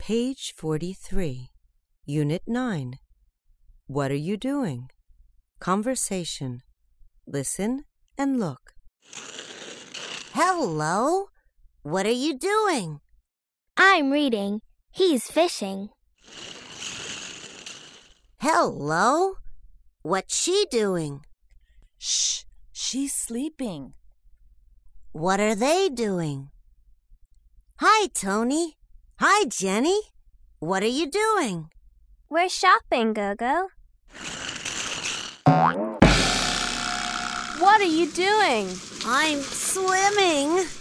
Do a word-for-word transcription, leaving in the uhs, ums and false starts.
Page forty-three, Unit nine. What are you doing? Conversation. Listen and look. Hello. What are you doing? I'm reading. He's fishing. Hello. What's she doing? Shh, she's sleeping. What are they doing? Hi, Tony. Hi, Jenny. What are you doing? We're shopping, Gogo. What are you doing? I'm swimming.